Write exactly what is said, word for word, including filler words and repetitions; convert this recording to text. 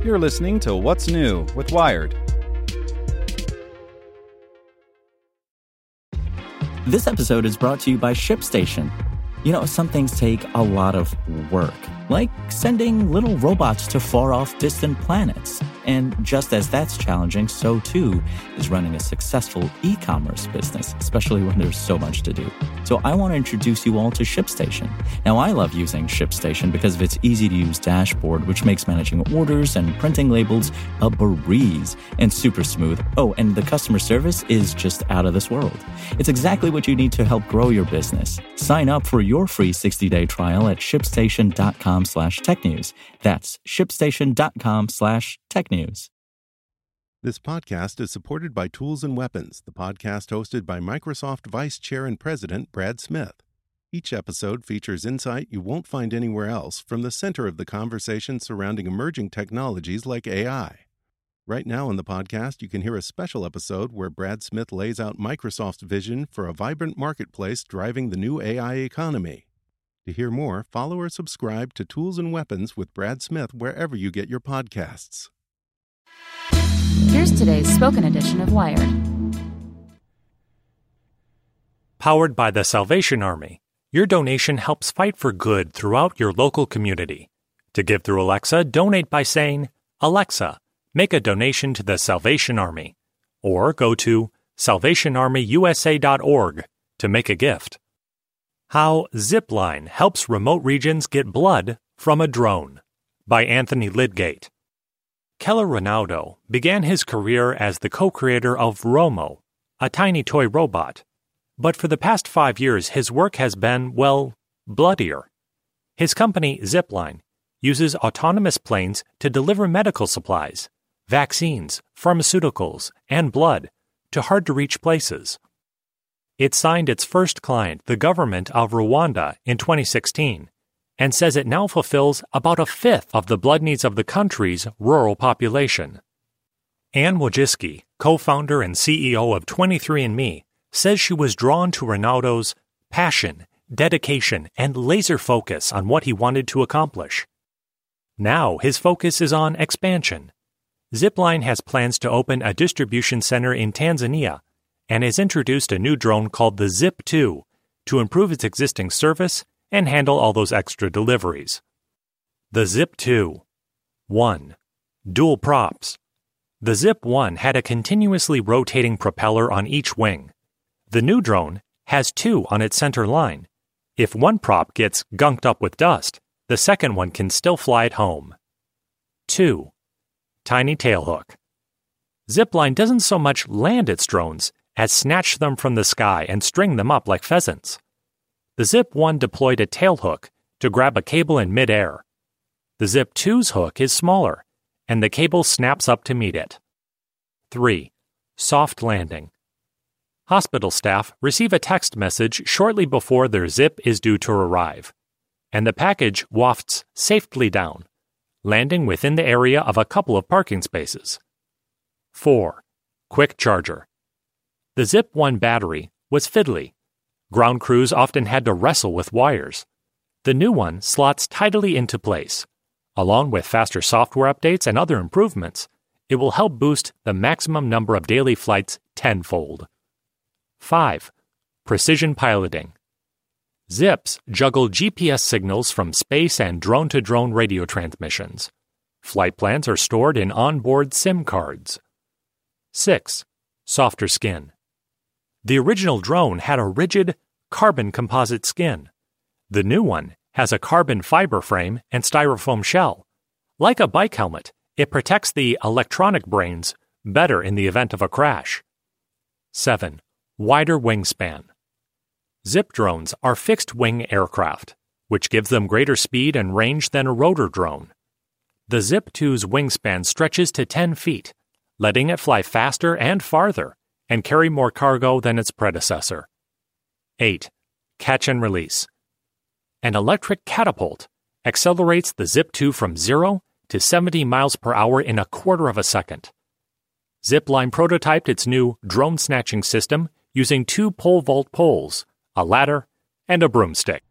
You're listening to What's New with Wired. This episode is brought to you by ShipStation. You know, some things take a lot of work, like sending little robots to far-off distant planets. And just as that's challenging, so too is running a successful e-commerce business, especially when there's so much to do. So I want to introduce you all to ShipStation. Now, I love using ShipStation because of its easy-to-use dashboard, which makes managing orders and printing labels a breeze and super smooth. Oh, and the customer service is just out of this world. It's exactly what you need to help grow your business. Sign up for your free sixty-day trial at shipstation.com slash technews. That's shipstation.com slash technews. This podcast is supported by Tools and Weapons, the podcast hosted by Microsoft Vice Chair and President Brad Smith. Each episode features insight you won't find anywhere else from the center of the conversation surrounding emerging technologies like A I. Right now in the podcast, you can hear a special episode where Brad Smith lays out Microsoft's vision for a vibrant marketplace driving the new A I economy. To hear more, follow or subscribe to Tools and Weapons with Brad Smith wherever you get your podcasts. Here's today's spoken edition of Wired. Powered by the Salvation Army, your donation helps fight for good throughout your local community. To give through Alexa, donate by saying, "Alexa, make a donation to the Salvation Army," or go to salvation army u s a dot org to make a gift. How Zipline Helps Remote Regions Get Blood from a Drone by Anthony Lydgate. Keller Ronaldo began his career as the co-creator of Romo, a tiny toy robot. But for the past five years, his work has been, well, bloodier. His company, Zipline, uses autonomous planes to deliver medical supplies, vaccines, pharmaceuticals, and blood to hard-to-reach places. It signed its first client, the government of Rwanda, in twenty sixteen, and says it now fulfills about a fifth of the blood needs of the country's rural population. Anne Wojcicki, co-founder and C E O of twenty-three and me, says she was drawn to Ronaldo's passion, dedication, and laser focus on what he wanted to accomplish. Now his focus is on expansion. Zipline has plans to open a distribution center in Tanzania and has introduced a new drone called the Zip two to improve its existing service and handle all those extra deliveries. The Zip two. one. Dual props. The Zip one had a continuously rotating propeller on each wing. The new drone has two on its center line. If one prop gets gunked up with dust, the second one can still fly it home. two. Tiny tailhook. Zipline doesn't so much land its drones as snatch them from the sky and string them up like pheasants. The Zip one deployed a tailhook to grab a cable in midair. The Zip two's hook is smaller, and the cable snaps up to meet it. three. Soft landing. Hospital staff receive a text message shortly before their Zip is due to arrive, and the package wafts safely down, landing within the area of a couple of parking spaces. four. Quick charger. The Zip one battery was fiddly. Ground crews often had to wrestle with wires. The new one slots tidily into place. Along with faster software updates and other improvements, it will help boost the maximum number of daily flights tenfold. five. Precision piloting. Zips juggle G P S signals from space and drone-to-drone radio transmissions. Flight plans are stored in onboard SIM cards. six. Softer skin. The original drone had a rigid, carbon composite skin. The new one has a carbon fiber frame and styrofoam shell. Like a bike helmet, it protects the electronic brains better in the event of a crash. seven. Wider wingspan. Zip drones are fixed-wing aircraft, which gives them greater speed and range than a rotor drone. The Zip two's wingspan stretches to ten feet, letting it fly faster and farther and carry more cargo than its predecessor. eight. Catch and release. An electric catapult accelerates the Zip two from zero to seventy miles per hour in a quarter of a second. Zipline prototyped its new drone snatching system using two pole vault poles, a ladder, and a broomstick.